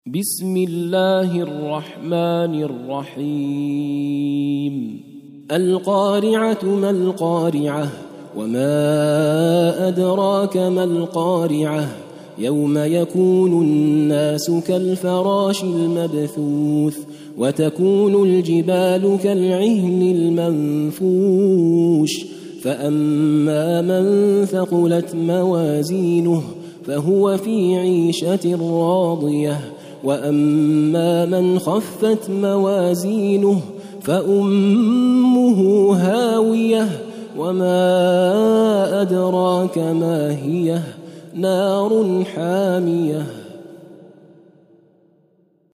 بسم الله الرحمن الرحيم القارعة ما القارعة وما أدراك ما القارعة يوم يكون الناس كالفراش المبثوث وتكون الجبال كالعهن المنفوش فأما من ثقلت موازينه فهو في عيشة راضية وأما من خفت موازينه فأمه هاوية وما أدراك ما هي نار حامية.